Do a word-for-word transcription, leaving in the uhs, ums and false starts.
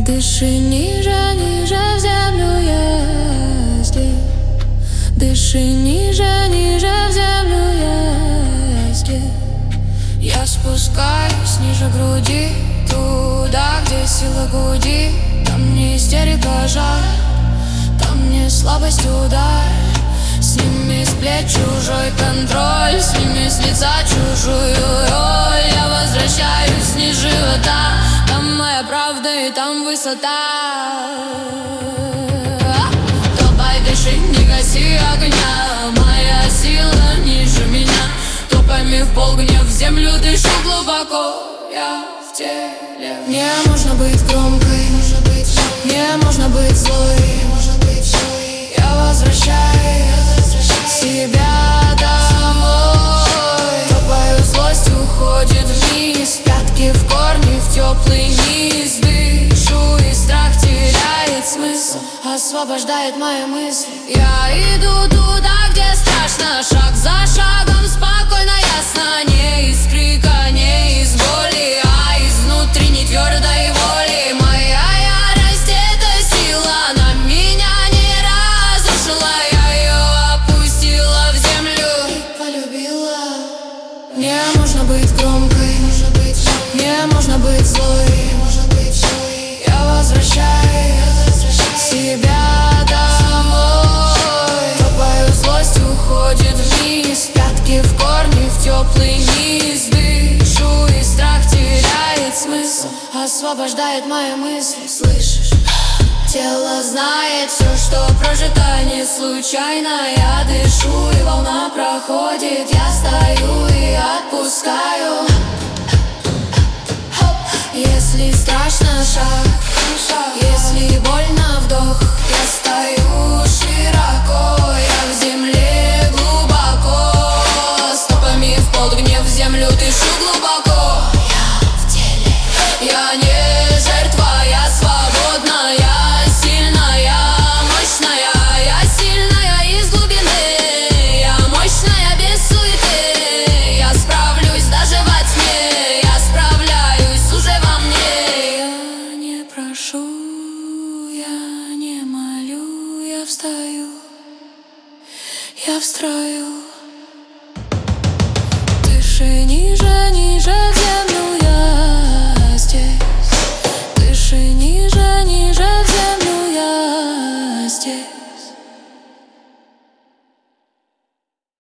Дыши ниже, ниже в землю, я здесь. Дыши ниже, ниже в землю, я здесь. Я спускаюсь ниже груди, туда, где сила гудит. Там не истерика, жар, там не слабость, удар. Сними с плеч чужой контроль, сними с лица чужую роль. Я возвращаюсь ниже живота, там моя правда и там высота. Топай, дыши, не гаси огня, моя сила ниже меня. Топами в пол, гнев в землю, дышу глубоко, я в теле. Мне можно быть громкой, мне можно быть злой. Я возвращаюсь себя домой. Топаю, злость уходит вниз, пятки в корни, в теплый низ. Дышу, и страх теряет смысл, освобождает мои мысли. Я иду туда, где страшно, шаг за шагом, спокойно, ясно. Не из крика, не из боли, а из внутренней твердой воли. Моя ярость — это сила, на меня не разрушила. Я ее опустила в землю и полюбила. Мне можно быть громкой, мне можно быть злой. Я возвращаюсь себя домой. Топаю, злость уходит вниз, пятки в корни, в теплый низ. Дышу, и страх теряет смысл, освобождает мои мысли. Слышишь? Тело знает все, что прожито не случайно. Я дышу, и волна проходит. Я стою и отпускаю. Если страшно, шаг, если больно, вдох. Я стою широко, я в земле глубоко. Стопами в пол, гнев в землю, дышу глубоко. Я в теле, я не жертва, я свободна. Я сильная, мощная, я сильная из глубины. Я мощная без суеты, я справлюсь даже во тьме. Я справляюсь уже во мне. Я не прошу, я не молю, я встаю, я в строю. Дыши ниже.